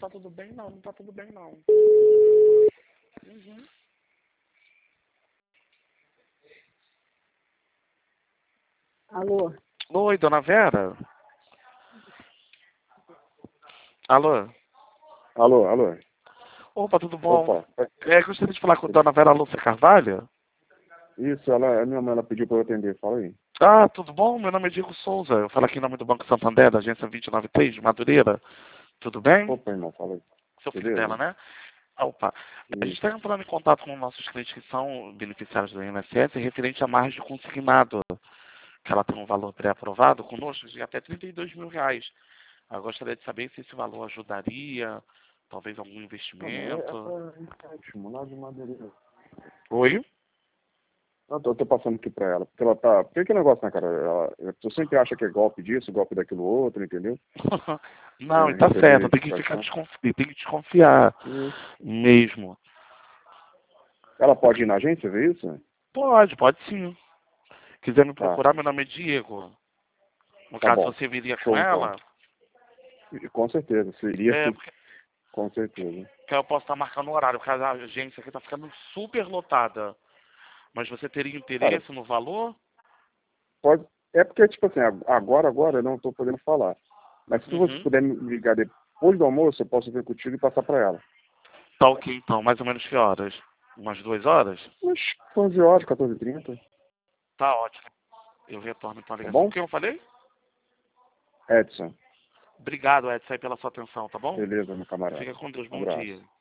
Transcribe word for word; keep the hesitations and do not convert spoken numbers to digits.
tá tudo bem não, não tá tudo bem não. Uhum. Alô? Oi, dona Vera? Alô? Alô, alô. Opa, tudo bom? Opa. É, gostaria de falar com a dona Vera Lúcia Carvalho? Isso, ela, a minha mãe ela pediu para eu atender. Fala aí. Ah, tudo bom? Meu nome é Diego Souza. Eu falo aqui em nome do Banco Santander, da agência vinte e nove três de Madureira. Tudo bem? Opa, irmão, fala aí. Seu filho Beleza? dela, né? Ah, opa. A gente Isso. está entrando em contato com nossos clientes que são beneficiários do I N S S referente à margem de consignado, que ela tem um valor pré-aprovado conosco de até trinta e dois mil reais. Eu gostaria de saber se esse valor ajudaria, talvez algum Não, mas é, é investimento. pra empréstimo, lá de Madureira. Oi? Eu tô, eu tô passando aqui pra ela, porque ela tá... Porque que negócio, né, cara? Ela, tu sempre acha que é golpe disso, golpe daquilo outro, entendeu? Não, É, e tá certo, receber tem que ficar indicação. desconfi... tem que desconfiar Isso. mesmo. Ela pode ir na agência ver isso? Pode, pode sim. Quiser me Tá, procurar, meu nome é Diego. No tá caso, bom. você viria com Show, então. ela, E, com certeza, seria... é, porque Com certeza. que eu posso estar marcando o horário, porque a agência aqui tá ficando super lotada. Mas você teria Cara, interesse no valor? pode... É porque, tipo assim, agora, agora eu não tô podendo falar. Mas se você Uhum. puder me ligar depois do almoço, eu posso ver contigo e passar pra ela. Tá ok, então. Mais ou menos que horas? Umas duas horas? Umas quinze horas, quatorze e trinta. Tá ótimo. Eu retorno então a Tá ligação. O bom? que eu falei? Edson. Obrigado, Edson, aí pela sua atenção, tá bom? Beleza, meu camarada. Fica com Deus. Um Bom abraço. dia.